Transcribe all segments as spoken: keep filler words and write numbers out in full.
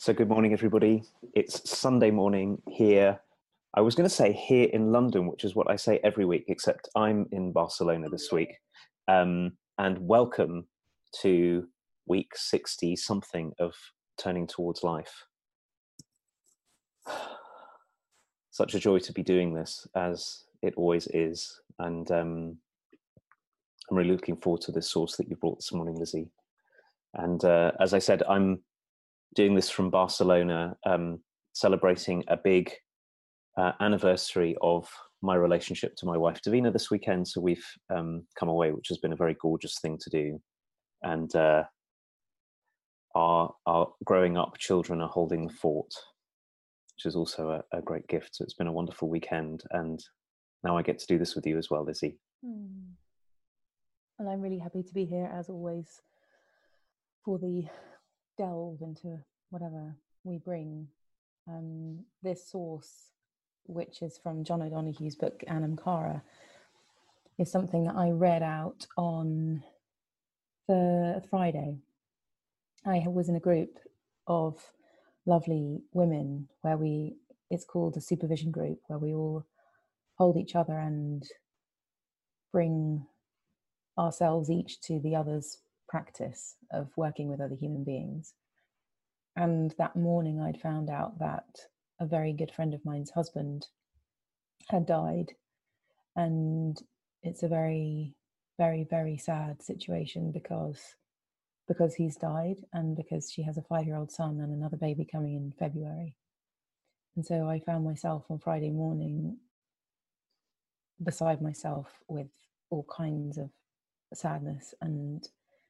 So good morning, everybody. It's Sunday morning here. I was going to say here in London, which is what I say every week, except I'm in Barcelona this week. Um, and welcome to week sixty something of Turning Towards Life. Such a joy to be doing this, as it always is. And um, I'm really looking forward to this source that you brought this morning, Lizzie. And uh, as I said, I'm doing this from Barcelona, um, celebrating a big uh, anniversary of my relationship to my wife Davina this weekend. So we've um, come away, which has been a very gorgeous thing to do. And uh, our, our growing up children are holding the fort, which is also a, a great gift. So it's been a wonderful weekend. And now I get to do this with you as well, Lizzie. Hmm. And I'm really happy to be here, as always, for the delve into whatever we bring. Um, this source, which is from John O'Donoghue's book, Anam Cara, is something that I read out on the Friday. I was in a group of lovely women where we, it's called a supervision group, where we all hold each other and bring ourselves each to the other's practice of working with other human beings. And that morning I'd found out that a very good friend of mine's husband had died. And it's a very, very, very sad situation because because he's died and because she has a five-year-old son and another baby coming in February. And so I found myself on Friday morning beside myself with all kinds of sadness and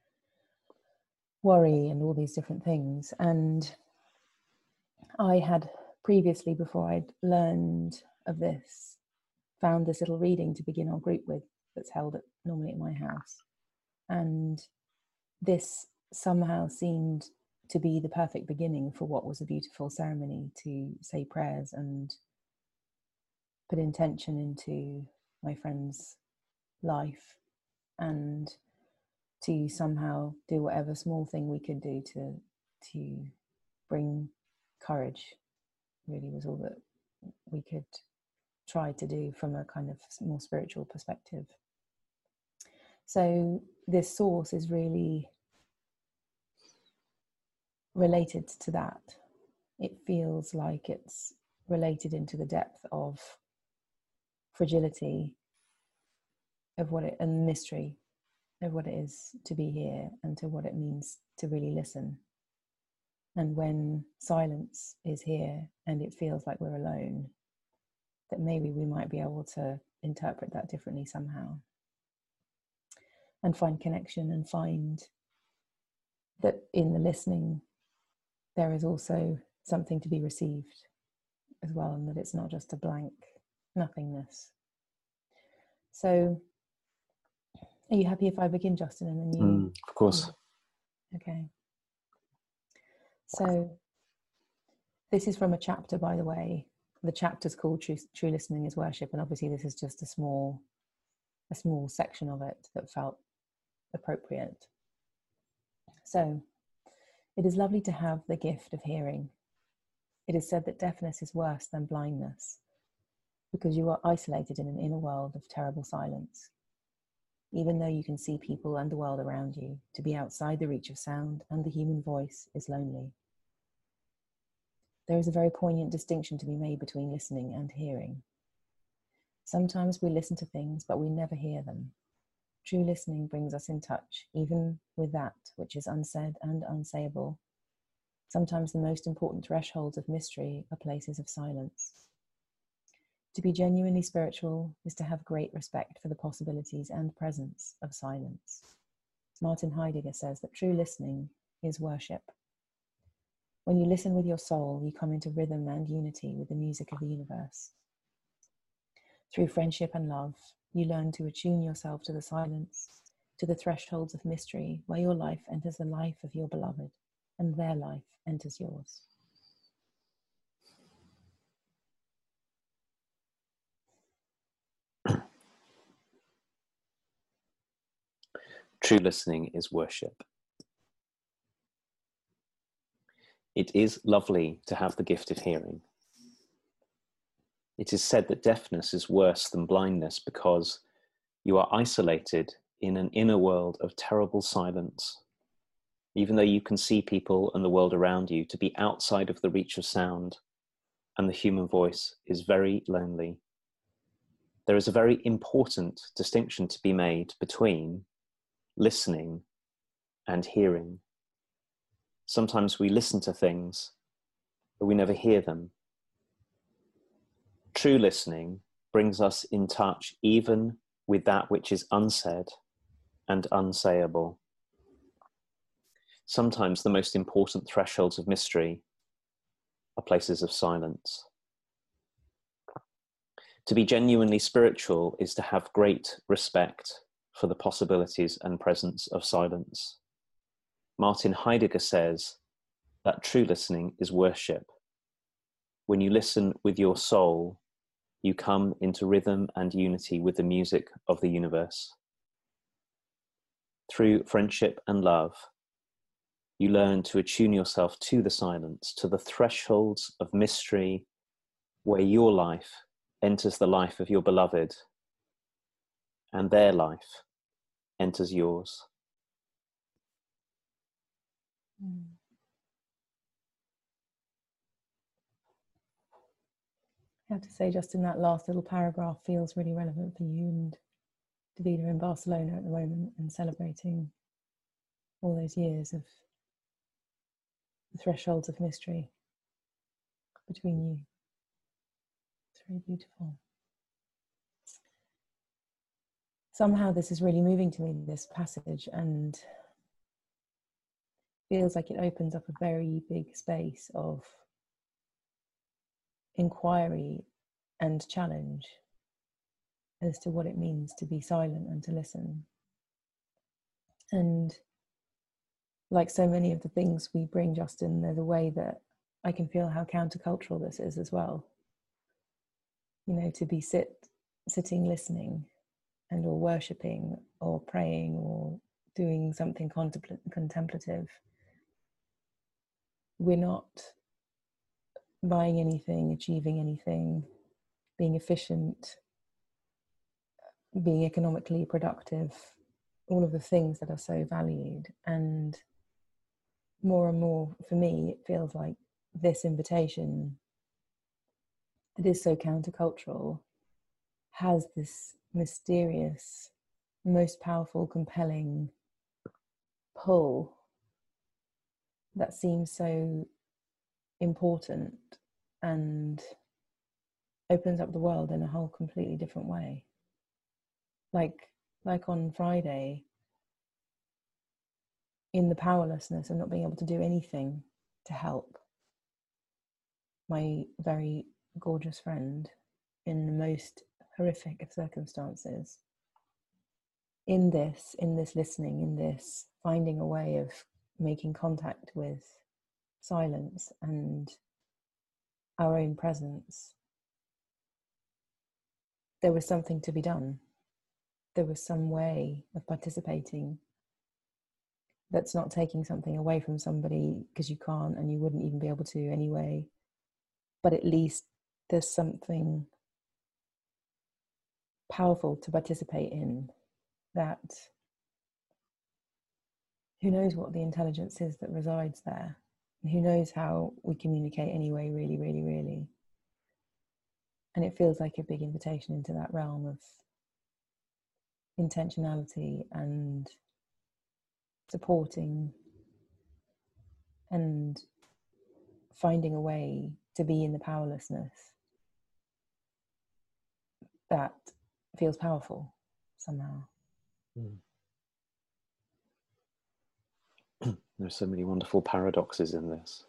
worry and all these different things. And I had previously, before I'd learned of this, found this little reading to begin our group with that's held at, normally at my house. And this somehow seemed to be the perfect beginning for what was a beautiful ceremony to say prayers and put intention into my friend's life and to somehow do whatever small thing we could do to to bring courage, really was all that we could try to do from a kind of more spiritual perspective. So this source is really related to that. It feels like it's related into the depth of fragility of what it and mystery of what it is to be here and to what it means to really listen. And when silence is here and it feels like we're alone, that maybe we might be able to interpret that differently somehow and find connection and find that in the listening there is also something to be received as well, and that it's not just a blank nothingness. So are you happy if I begin, Justin, and then you? Mm, of course. Okay. So this is from a chapter, by the way. The chapter's called True, True Listening is Worship, and obviously this is just a small, a small section of it that felt appropriate. So, it is lovely to have the gift of hearing. It is said that deafness is worse than blindness because you are isolated in an inner world of terrible silence. Even though you can see people and the world around you, to be outside the reach of sound and the human voice is lonely. There is a very poignant distinction to be made between listening and hearing. Sometimes we listen to things, but we never hear them. True listening brings us in touch, even with that which is unsaid and unsayable. Sometimes the most important thresholds of mystery are places of silence. To be genuinely spiritual is to have great respect for the possibilities and presence of silence. Martin Heidegger says that true listening is worship. When you listen with your soul, you come into rhythm and unity with the music of the universe. Through friendship and love, you learn to attune yourself to the silence, to the thresholds of mystery, where your life enters the life of your beloved, and their life enters yours. True listening is worship. It is lovely to have the gift of hearing. It is said that deafness is worse than blindness because you are isolated in an inner world of terrible silence. Even though you can see people and the world around you, to be outside of the reach of sound and the human voice is very lonely. There is a very important distinction to be made between listening and hearing. Sometimes we listen to things, but we never hear them. True listening brings us in touch even with that which is unsaid and unsayable. Sometimes the most important thresholds of mystery are places of silence. To be genuinely spiritual is to have great respect for the possibilities and presence of silence. Martin Heidegger says that true listening is worship. When you listen with your soul, you come into rhythm and unity with the music of the universe. Through friendship and love, you learn to attune yourself to the silence, to the thresholds of mystery where your life enters the life of your beloved and their life enters yours. Mm. I have to say, just in that last little paragraph feels really relevant for you and Davida in Barcelona at the moment, and celebrating all those years of the thresholds of mystery between you. It's very beautiful. Somehow this is really moving to me, this passage, and feels like it opens up a very big space of inquiry and challenge as to what it means to be silent and to listen. And like so many of the things we bring, Justin, there's a way that I can feel how countercultural this is as well. You know, to be sit, sitting, listening, and or worshipping, or praying, or doing something contempl- contemplative. We're not buying anything, achieving anything, being efficient, being economically productive, all of the things that are so valued. And more and more, for me, it feels like this invitation that is so countercultural has this mysterious, most powerful, compelling pull that seems so important and opens up the world in a whole completely different way. Like, like on Friday, in the powerlessness of not being able to do anything to help my very gorgeous friend in the most horrific of circumstances. In this, in this listening, in this finding a way of making contact with silence and our own presence, there was something to be done. There was some way of participating that's not taking something away from somebody because you can't and you wouldn't even be able to anyway. But at least there's something powerful to participate in, that who knows what the intelligence is that resides there, and who knows how we communicate anyway, really, really, really. And it feels like a big invitation into that realm of intentionality and supporting and finding a way to be in the powerlessness that feels powerful somehow. Mm. There's so many wonderful paradoxes in this.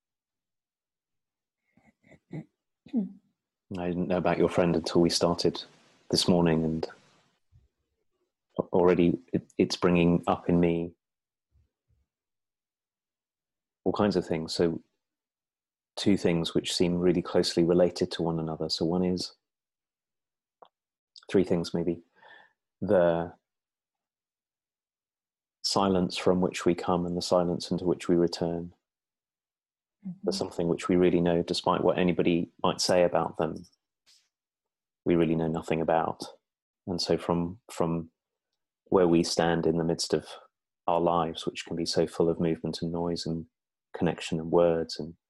I didn't know about your friend until we started this morning, and already it, it's bringing up in me all kinds of things. So two things which seem really closely related to one another. So one is, three things maybe, the silence from which we come and the silence into which we return. Mm-hmm. There's something which we really know, despite what anybody might say about them, we really know nothing about. And so from from where we stand in the midst of our lives, which can be so full of movement and noise and connection and words, and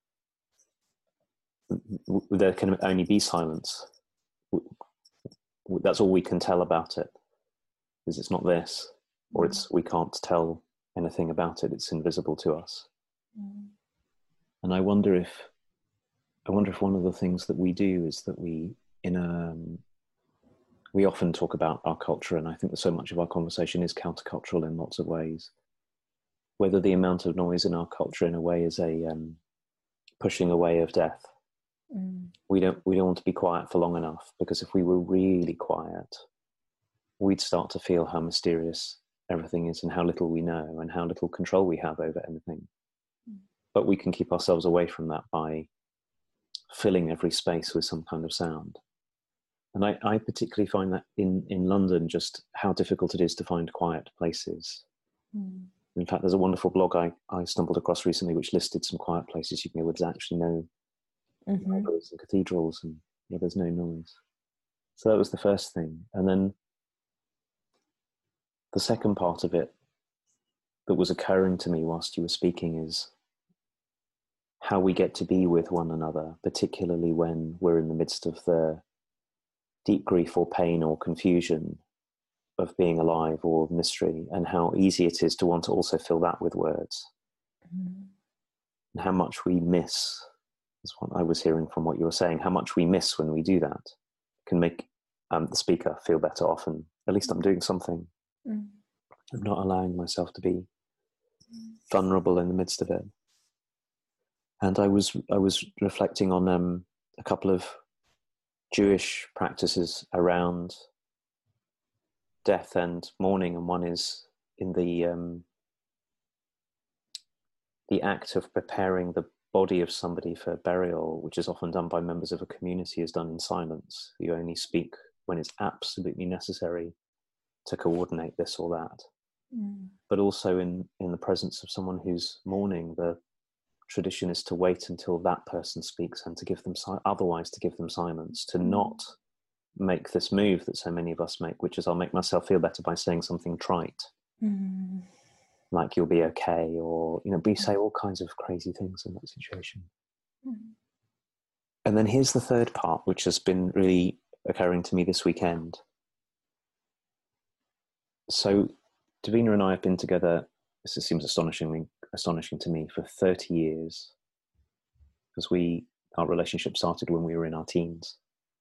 there can only be silence. That's all we can tell about it, is it's not this, or it's we can't tell anything about it. It's invisible to us. Mm. And I wonder if I wonder if one of the things that we do is that we in a we often talk about our culture, and I think that so much of our conversation is countercultural in lots of ways. Whether the amount of noise in our culture, in a way, is a um, pushing away of death. Mm. We don't we don't want to be quiet for long enough, because if we were really quiet, we'd start to feel how mysterious everything is and how little we know and how little control we have over anything. Mm. But we can keep ourselves away from that by filling every space with some kind of sound. And I, I particularly find that in, in London, just how difficult it is to find quiet places. Mm. In fact, there's a wonderful blog I, I stumbled across recently which listed some quiet places you can go where there's actually no mm-hmm. libraries and cathedrals, and yeah, there's no noise. So that was the first thing. And then the second part of it that was occurring to me whilst you were speaking is how we get to be with one another, particularly when we're in the midst of the deep grief or pain or confusion of being alive or mystery, and how easy it is to want to also fill that with words. Mm. And how much we miss, is what I was hearing from what you were saying, how much we miss when we do that can make um, the speaker feel better often. At least I'm doing something. Mm. I'm not allowing myself to be vulnerable in the midst of it. And I was I was reflecting on um, a couple of Jewish practices around death and mourning, and one is in the um, the act of preparing the body of somebody for burial, which is often done by members of a community, is done in silence. You only speak when it's absolutely necessary to coordinate this or that. Mm. But also in, in the presence of someone who's mourning, the tradition is to wait until that person speaks and to give them si- otherwise to give them silence, to mm. not make this move that so many of us make, which is I'll make myself feel better by saying something trite. Mm. Like you'll be okay, or, you know, we say all kinds of crazy things in that situation. Mm. And then here's the third part, which has been really occurring to me this weekend. So Davina and I have been together, this seems astonishingly astonishing to me, for thirty years, because we our relationship started when we were in our teens.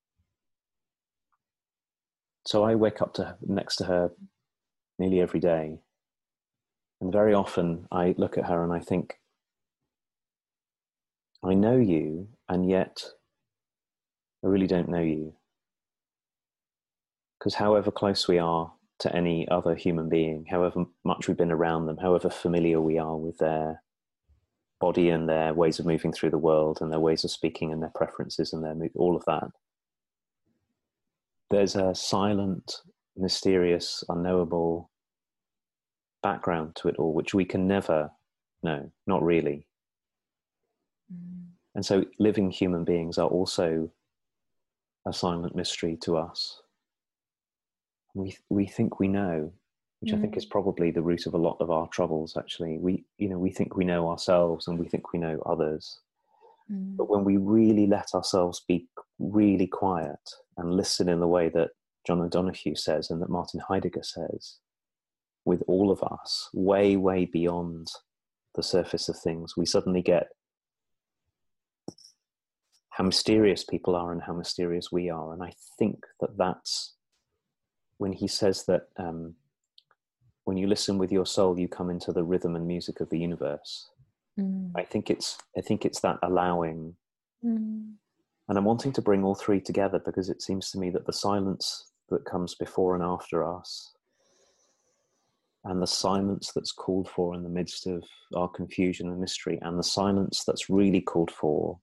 So I wake up to her, next to her nearly every day. And very often I look at her and I think, I know you, and yet I really don't know you. Because however close we are to any other human being, however much we've been around them, however familiar we are with their body and their ways of moving through the world and their ways of speaking and their preferences and their all of that, there's a silent, mysterious, unknowable background to it all, which we can never know, not really. Mm. And so living human beings are also a silent mystery to us. We we think we know, which mm. I think is probably the root of a lot of our troubles, actually. We, you know, we think we know ourselves and we think we know others. Mm. But when we really let ourselves be really quiet and listen in the way that John O'Donoghue says and that Martin Heidegger says, with all of us, way, way beyond the surface of things, we suddenly get how mysterious people are and how mysterious we are. And I think that that's when he says that um, when you listen with your soul, you come into the rhythm and music of the universe. Mm. I think it's I think it's that allowing. Mm. And I'm wanting to bring all three together, because it seems to me that the silence that comes before and after us, and the silence that's called for in the midst of our confusion and mystery, and the silence that's really called for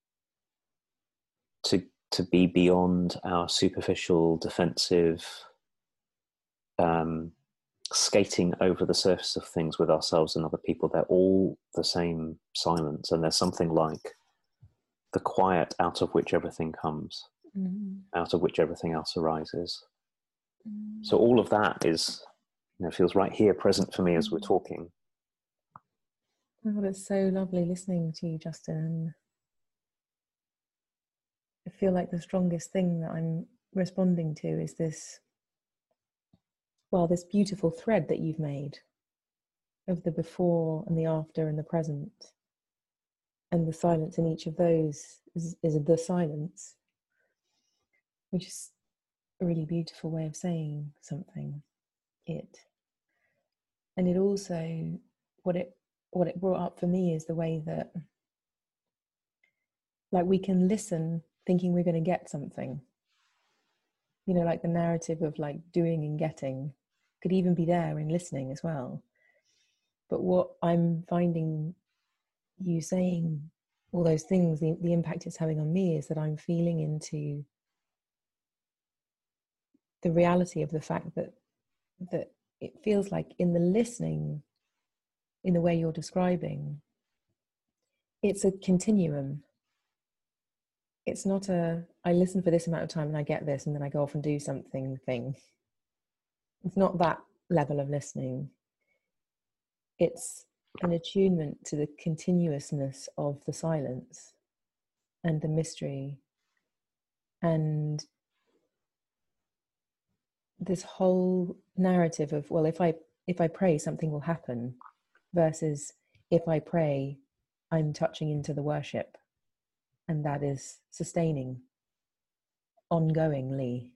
to to be beyond our superficial, defensive, um, skating over the surface of things with ourselves and other people. They're all the same silence, and there's something like the quiet out of which everything comes, mm. out of which everything else arises. Mm. So all of that is, you know, feels right here, present for me as we're talking. Oh, God, it's so lovely listening to you, Justin. I feel like the strongest thing that I'm responding to is this, well, this beautiful thread that you've made of the before and the after and the present. And the silence in each of those is, is the silence, which is a really beautiful way of saying something. It. And it also, what it what it brought up for me is the way that, like, we can listen thinking we're going to get something. You know, like the narrative of like doing and getting could even be there in listening as well. But what I'm finding you saying all those things, the, the impact it's having on me is that I'm feeling into the reality of the fact that that it feels like in the listening, in the way you're describing, it's a continuum. It's not a, I listen for this amount of time and I get this and then I go off and do something thing. It's not that level of listening. It's an attunement to the continuousness of the silence and the mystery and this whole narrative of, well, if I if I pray, something will happen, versus if I pray, I'm touching into the worship, and that is sustaining ongoingly.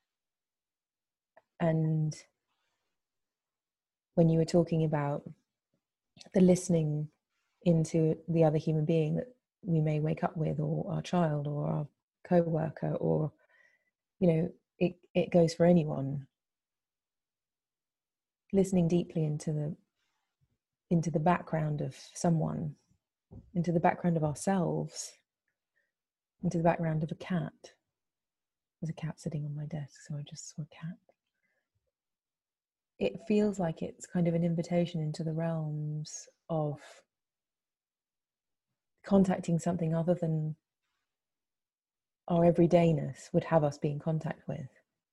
And when you were talking about the listening into the other human being that we may wake up with, or our child or our co-worker, or, you know, it, it goes for anyone. Listening deeply into the into the background of someone, into the background of ourselves, into the background of a cat. There's a cat sitting on my desk, so I just saw a cat. It feels like it's kind of an invitation into the realms of contacting something other than our everydayness would have us be in contact with.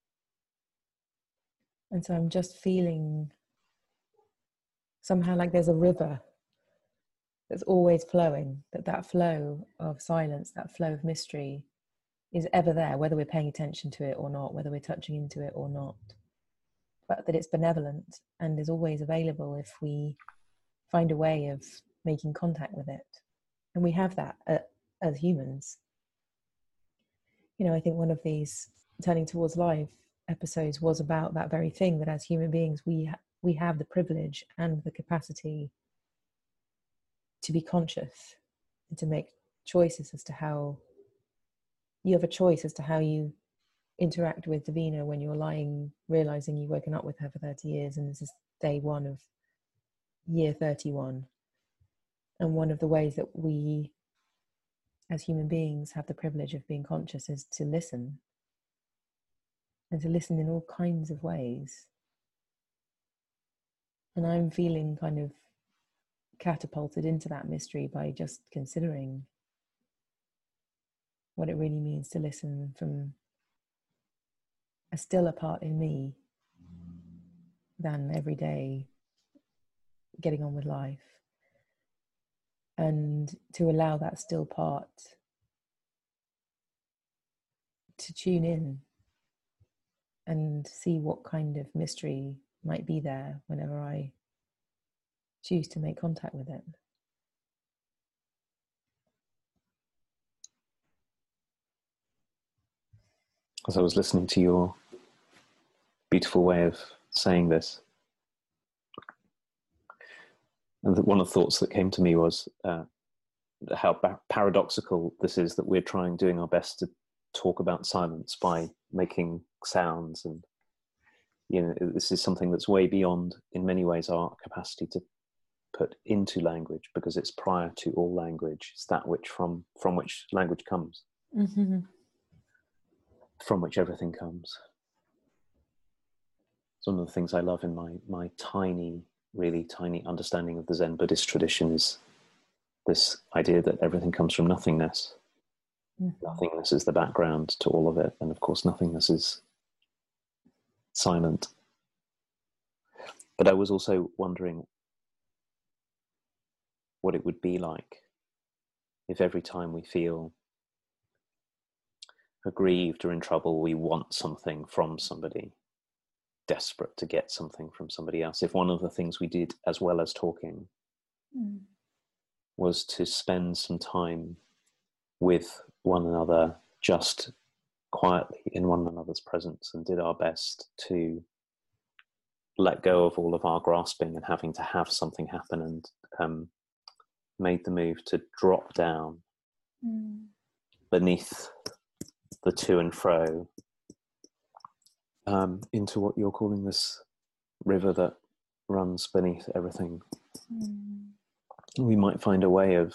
And so I'm just feeling somehow like there's a river that's always flowing, that that flow of silence, that flow of mystery is ever there, whether we're paying attention to it or not, whether we're touching into it or not, but that it's benevolent and is always available if we find a way of making contact with it. And we have that uh, as humans. You know, I think one of these Turning Towards Life episodes was about that very thing, that as human beings, we ha- we have the privilege and the capacity to be conscious and to make choices as to how, you have a choice as to how you interact with Davina when you're lying, realizing you've woken up with her for thirty years and this is day one of year thirty-one. And one of the ways that we as human beings have the privilege of being conscious is to listen, and to listen in all kinds of ways. And I'm feeling kind of catapulted into that mystery by just considering what it really means to listen from a stiller part in me than every day getting on with life, and to allow that still part to tune in and see what kind of mystery might be there whenever I choose to make contact with it. As I was listening to your beautiful way of saying this, and one of the thoughts that came to me was uh, how ba- paradoxical this is, that we're trying, doing our best to talk about silence by making sounds, and you know, this is something that's way beyond, in many ways, our capacity to put into language, because it's prior to all language. It's that which from from which language comes, mm-hmm. from which everything comes. It's one of the things I love in my my tiny, really tiny understanding of the Zen Buddhist tradition is this idea that everything comes from nothingness. Mm-hmm. Nothingness is the background to all of it, and of course nothingness is silent. But I was also wondering what it would be like if every time we feel aggrieved or in trouble, we want something from somebody, desperate to get something from somebody else. If one of the things we did, as well as talking, mm. was to spend some time with one another, just quietly in one another's presence, and did our best to let go of all of our grasping and having to have something happen, and um, made the move to drop down mm. beneath the to and fro um, into what you're calling this river that runs beneath everything. Mm. We might find a way of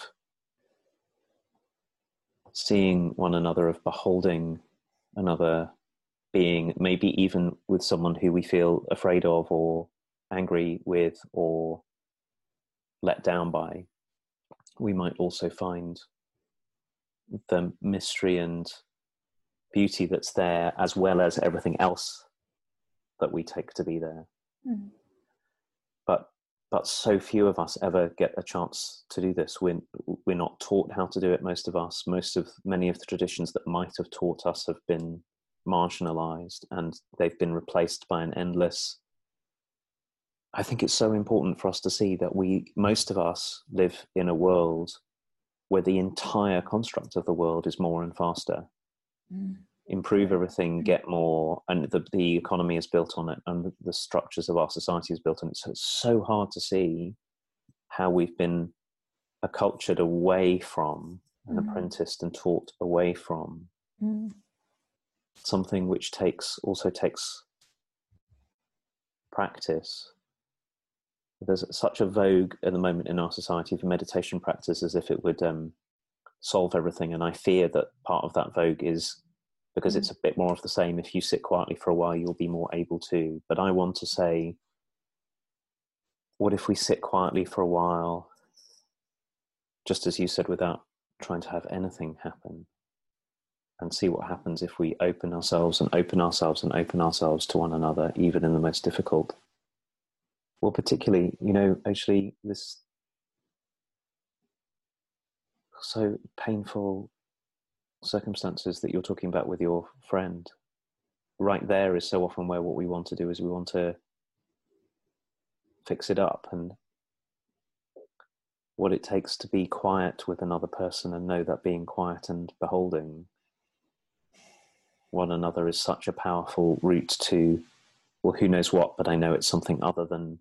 seeing one another, of beholding another being, maybe even with someone who we feel afraid of or angry with or let down by. We might also find the mystery and beauty that's there, as well as everything else that we take to be there. Mm. But but so few of us ever get a chance to do this. We're, we're not taught how to do it, most of us. Most of, many of the traditions that might have taught us have been marginalized, and they've been replaced by an endless... I think it's so important for us to see that we, most of us, live in a world where the entire construct of the world is more and faster. Mm. Improve everything, get more, and the, the economy is built on it, and the, the structures of our society is built on it. So it's so hard to see how we've been accultured away from, and mm. apprenticed and taught away from mm. something which takes also takes practice. There's such a vogue at the moment in our society for meditation practice, as if it would um, solve everything. And I fear that part of that vogue is because mm. it's a bit more of the same. If you sit quietly for a while, you'll be more able to. But I want to say, what if we sit quietly for a while, just as you said, without trying to have anything happen, and see what happens if we open ourselves and open ourselves and open ourselves to one another, even in the most difficult. Well, particularly, you know, actually, this so painful circumstances that you're talking about with your friend, right there is so often where what we want to do is we want to fix it up. And what it takes to be quiet with another person and know that being quiet and beholding one another is such a powerful route to, well, who knows what, but I know it's something other than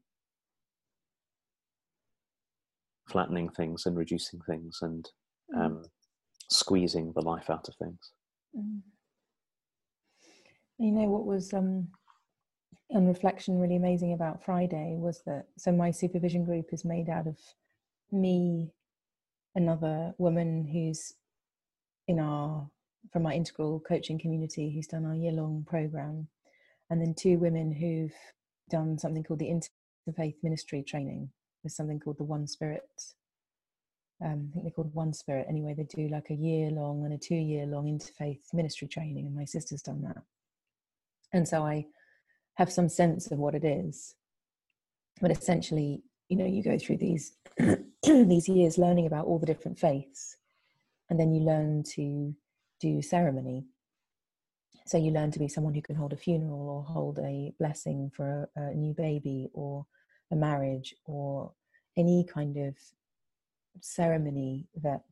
flattening things and reducing things and mm. um, squeezing the life out of things. Mm. You know what was um, on reflection really amazing about Friday was that, so my supervision group is made out of me, another woman who's in our, from our integral coaching community, who's done our year-long program, and then two women who've done something called the Interfaith Ministry training. There's something called the One Spirit. Um, I think they're called One Spirit. Anyway, they do like a year long and a two year long interfaith ministry training, and my sister's done that. And so I have some sense of what it is. But essentially, you know, you go through these these years learning about all the different faiths, and then you learn to do ceremony. So you learn to be someone who can hold a funeral or hold a blessing for a, a new baby or a marriage or any kind of ceremony that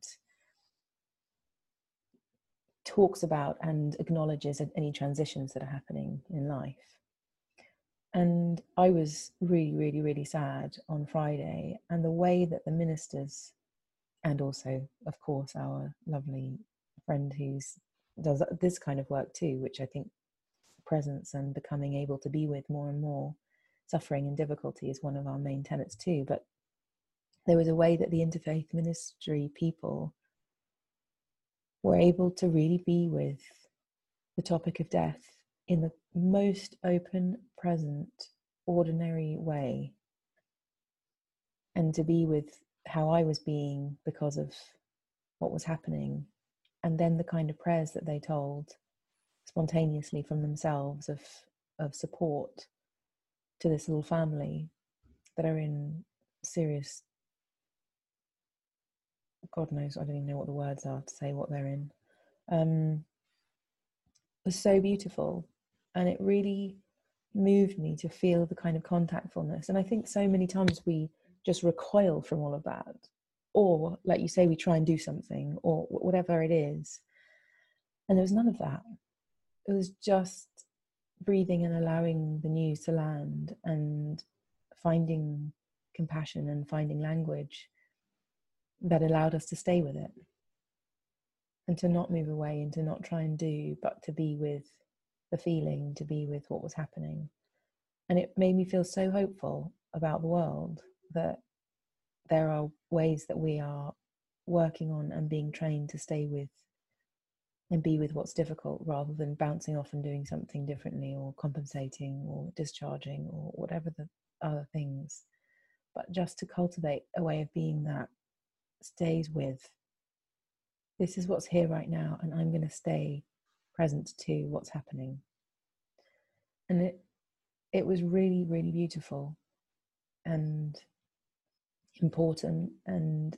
talks about and acknowledges any transitions that are happening in life. And I was really, really, really sad on Friday, and the way that the ministers, and also, of course, our lovely friend who's does this kind of work too, which I think presence and becoming able to be with more and more suffering and difficulty is one of our main tenets too. But there was a way that the interfaith ministry people were able to really be with the topic of death in the most open, present, ordinary way, and to be with how I was being because of what was happening, and then the kind of prayers that they told spontaneously from themselves of of support to this little family that are in serious, God knows, I don't even know what the words are to say what they're in, um, was so beautiful. And it really moved me to feel the kind of contactfulness. And I think so many times we just recoil from all of that. Or, like you say, we try and do something or whatever it is. And there was none of that. It was just breathing and allowing the news to land and finding compassion and finding language that allowed us to stay with it and to not move away and to not try and do, but to be with the feeling, to be with what was happening. And it made me feel so hopeful about the world, that there are ways that we are working on and being trained to stay with and be with what's difficult, rather than bouncing off and doing something differently or compensating or discharging or whatever the other things, but just to cultivate a way of being that stays with, this is what's here right now, and I'm going to stay present to what's happening. And it it was really, really beautiful and important and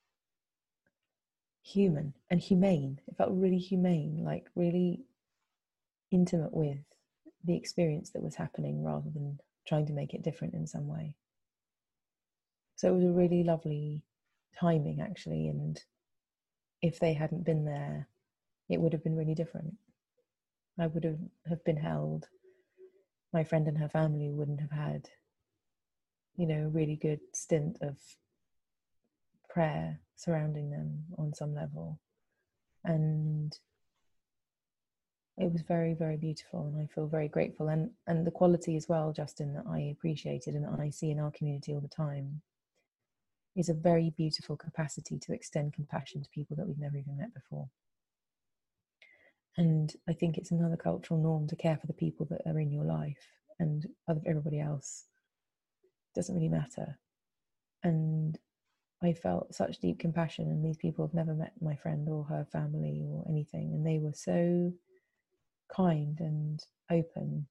human and humane. It felt really humane, like really intimate with the experience that was happening, rather than trying to make it different in some way. So it was a really lovely timing, actually, and if they hadn't been there, it would have been really different. I would have, have been held. My friend and her family wouldn't have had, you know, a really good stint of prayer surrounding them on some level. And it was very, very beautiful, and I feel very grateful. And, and the quality as well, Justin, that I appreciated and that I see in our community all the time is a very beautiful capacity to extend compassion to people that we've never even met before. And I think it's another cultural norm to care for the people that are in your life, and everybody else doesn't really matter. And I felt such deep compassion, and these people have never met my friend or her family or anything, and they were so kind and open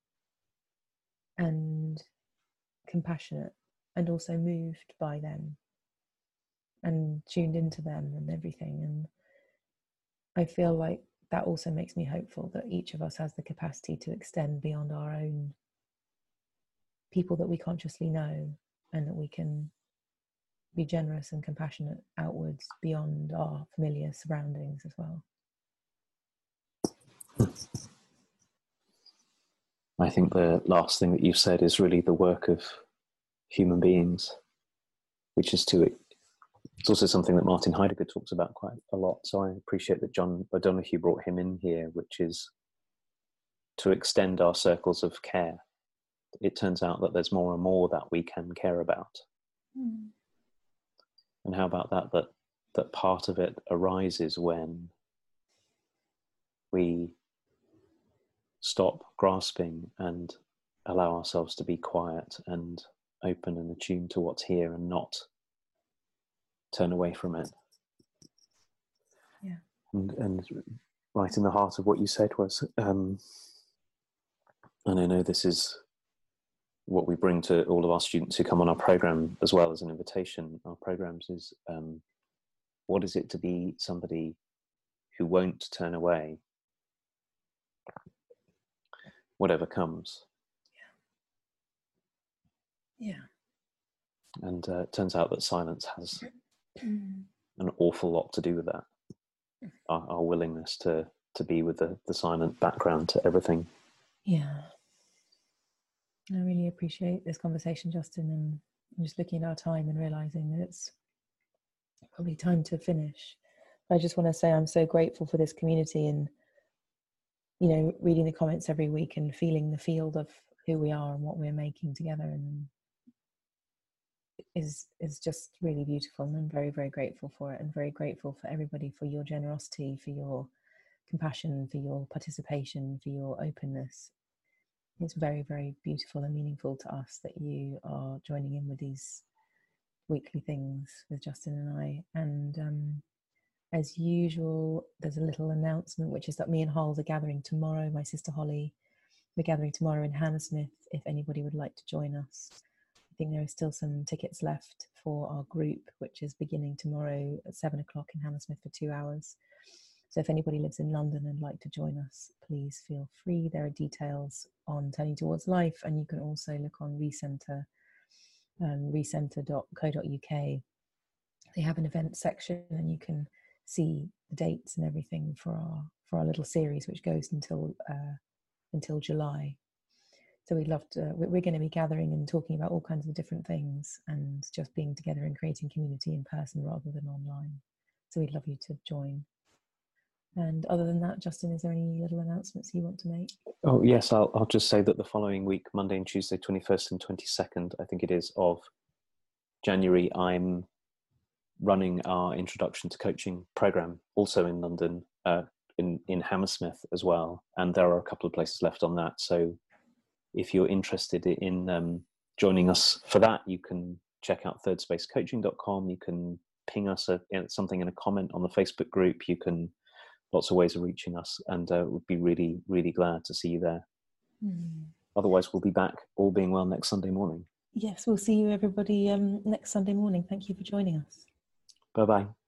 and compassionate, and also moved by them and tuned into them and everything. And I feel like that also makes me hopeful that each of us has the capacity to extend beyond our own people that we consciously know, and that we can be generous and compassionate outwards beyond our familiar surroundings as well. I think the last thing that you've said is really the work of human beings, which is to, it's also something that Martin Heidegger talks about quite a lot. So I appreciate that John O'Donoghue brought him in here, which is to extend our circles of care. It turns out that there's more and more that we can care about. Mm. And how about that, that, that part of it arises when we stop grasping and allow ourselves to be quiet and open and attuned to what's here, and not turn away from it. Yeah. And, and right in the heart of what you said was, um, and I know this is what we bring to all of our students who come on our program, as well as an invitation, our programs, is um, what is it to be somebody who won't turn away whatever comes. Yeah. Yeah. And uh, it turns out that silence has an awful lot to do with that. Our, our willingness to, to be with the, the silent background to everything. Yeah. I really appreciate this conversation, Justin, and I'm just looking at our time and realizing that it's probably time to finish. I just want to say I'm so grateful for this community, and, you know, reading the comments every week and feeling the field of who we are and what we're making together, and is is just really beautiful. And I'm very, very grateful for it, and very grateful for everybody, for your generosity, for your compassion, for your participation, for your openness. it's very, very beautiful and meaningful to us that you are joining in with these weekly things with Justin and I. And um, as usual, there's a little announcement, which is that me and Holes are gathering tomorrow. My sister Holly, we're gathering tomorrow in Hammersmith if anybody would like to join us. I think there are still some tickets left for our group, which is beginning tomorrow at seven o'clock in Hammersmith for two hours. So if anybody lives in London and would like to join us, please feel free. There are details on Turning Towards Life, and you can also look on Recenter, um, recenter dot co dot uk. They have an event section, and you can see the dates and everything for our for our little series, which goes until uh, until July. So we'd love to. We're going to be gathering and talking about all kinds of different things, and just being together and creating community in person rather than online. So we'd love you to join. And other than that, Justin, is there any little announcements you want to make? Oh, yes, I'll, I'll just say that the following week, Monday and Tuesday, twenty-first and twenty-second, I think it is, of January, I'm running our Introduction to Coaching program, also in London, uh, in, in Hammersmith as well. And there are a couple of places left on that. So if you're interested in um, joining us for that, you can check out third space coaching dot com. You can ping us a, something in a comment on the Facebook group. You can... Lots of ways of reaching us, and uh, we'd be really, really glad to see you there. Mm. Otherwise, we'll be back, all being well, next Sunday morning. Yes, we'll see you, everybody, um, next Sunday morning. Thank you for joining us. Bye-bye.